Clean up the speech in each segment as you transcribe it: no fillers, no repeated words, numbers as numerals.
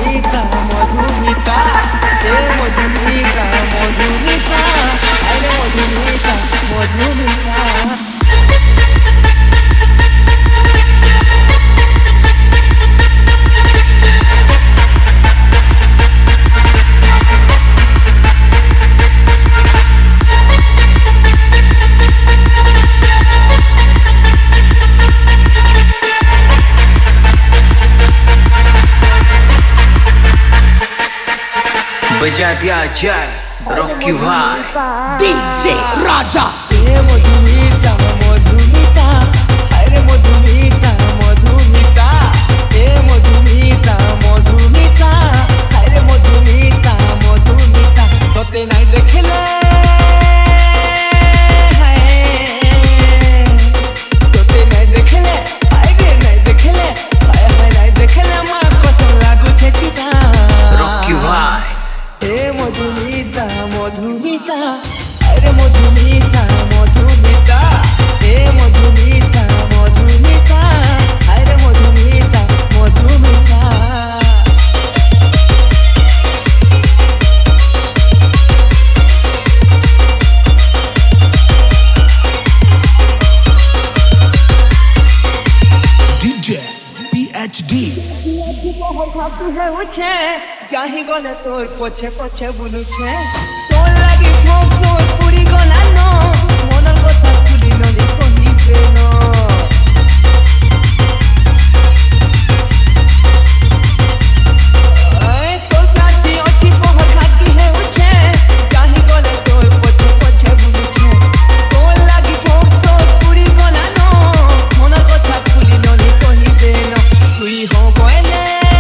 मधुमिता मधुमिता हे मधुमिता मधुमिता अरे मधुमिता मधुमिता बजा दिया जाए रॉकी भाई डीजे राजा। हे मधुमिता मधुमिता अरे मधुमिता मधुमिता हे मधुमिता मधुमिता अरे मधुमिता मधुमिता तोते नहीं देखले तोते नहीं देखले अरे नहीं देखले नहीं देखले माँ कसम लागू छे चिता रॉकी भाई हे मधुमिता मधुमिता अरे मधुमिता मधुमिता हे मधुमिता मधुमिता अरे मधुमिता मधुमिता डीजे PhD जाही गले तोर पछे पछे बुलुछे तोर लागी ठोक तोर पुरी गला नो मनर कथा तुली नली कहिबे न ए तो साथी अठी पहर खाती है उछे जाही गले तोर पछे पछे बुलुछे तोर लागी ठोक तोर पुरी गला नो मनर कथा तुली नली कहिबे न तुई हो बोले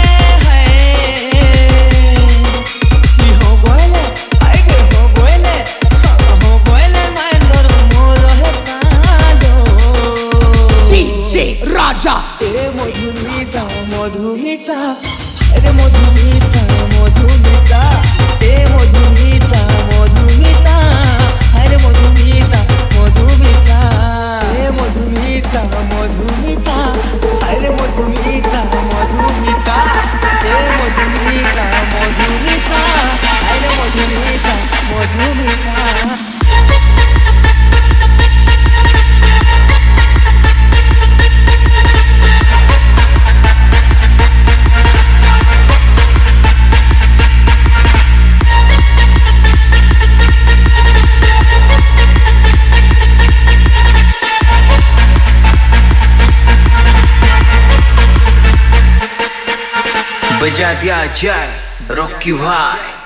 राजा। हे मधुमिता मधुमिता अरे मधुमिता मधुमिता हे मधुमिता मधुमिता अरे मधुमिता मधुमिता हे मधुमिता मधुमिता अरे मधुमिता मधुमिता हे मधुमिता मधुमिता अरे मधुमिता मधुमिता बजा दिया जाए रॉकी भाई